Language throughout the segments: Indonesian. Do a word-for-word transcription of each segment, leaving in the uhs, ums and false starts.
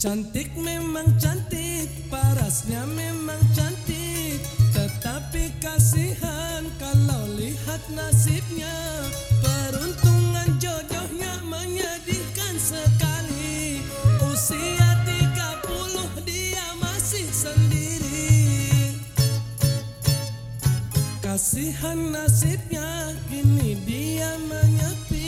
Cantik memang cantik, parasnya memang cantik, tetapi kasihan kalau lihat nasibnya. Peruntungan jodohnya menyedihkan sekali. Usia tiga puluh dia masih sendiri. Kasihan nasibnya, kini dia menyepi.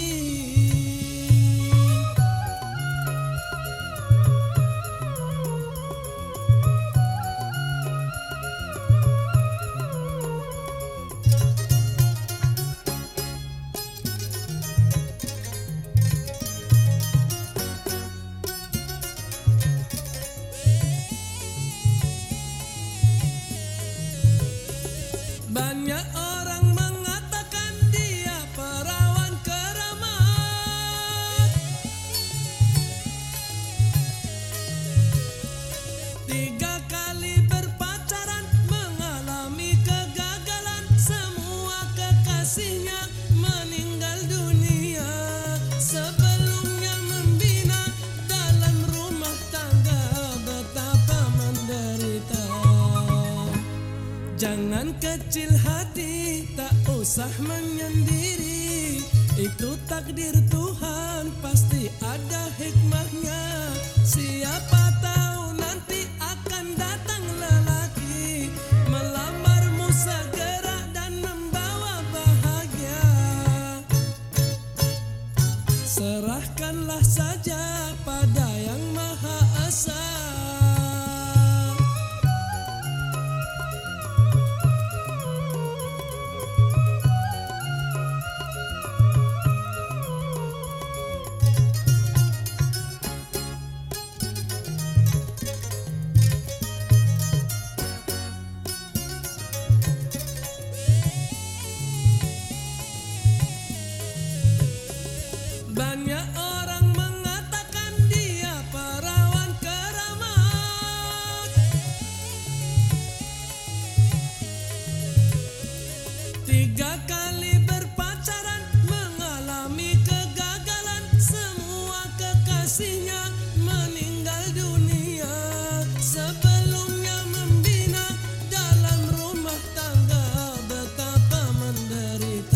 Banyak orang mengatakan dia perawan keramat. Tiga kali berpacaran mengalami kegagalan. Semua kekasihnya meninggal dunia. Sebelumnya membina dalam rumah tangga, betapa menderita. Jangan kecil hati, tak usah menyendiri. Itu takdir Tuhan, pasti ada hikmahnya. Siapa tahu nanti akan datang lelaki melamarmu segera dan membawa bahagia. Serahkanlah saja pada Yang Maha Esa. Banyak orang mengatakan dia perawan keramat. Tiga kali berpacaran mengalami kegagalan. Semua kekasihnya meninggal dunia. Sebelumnya membina dalam rumah tangga, betapa menderita.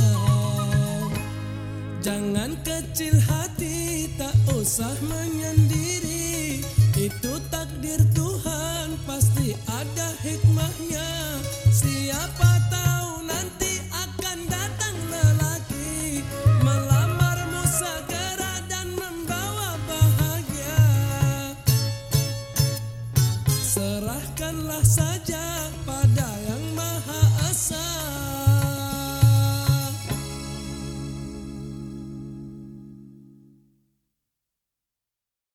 Jangan kecil hati, tak usah menyendiri. Itu takdir Tuhan, pasti ada hikmahnya. Siapa tahu nanti akan datang lelaki melamarmu segera dan membawa bahagia. Serahkanlah saja pada